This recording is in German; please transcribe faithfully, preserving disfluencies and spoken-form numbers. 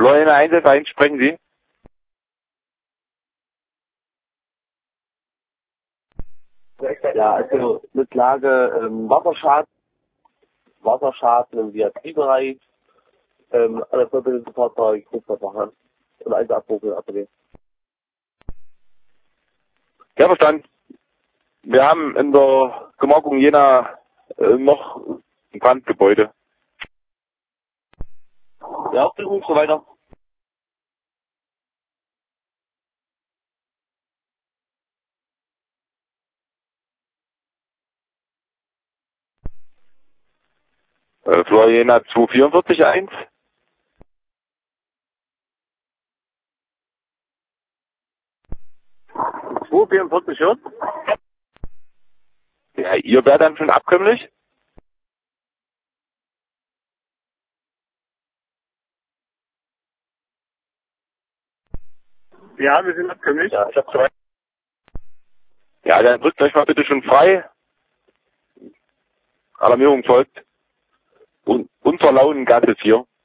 Florian eins F eins, sprechen Sie? Ja, also mit Lage ähm, Wasserschaden, Wasserschaden im V I P-Bereich, ähm, alle verbindeten Fahrzeuge, Kupferfahren und eins Abbruch in A P D. Ja, verstanden. Wir haben in der Gemarkung Jena äh, noch ein Brandgebäude. Ja, und so weiter. Äh, Flor Jena zwei vier vier eins. zwei vierundvierzig Hürth. Ja, ihr wärt dann schon abkömmlich? Ja, wir sind abkömmlich. Ja, ich hab zwei. Ja, dann drückt euch mal bitte schon frei. Alarmierung folgt. Und unter Launengasse vier.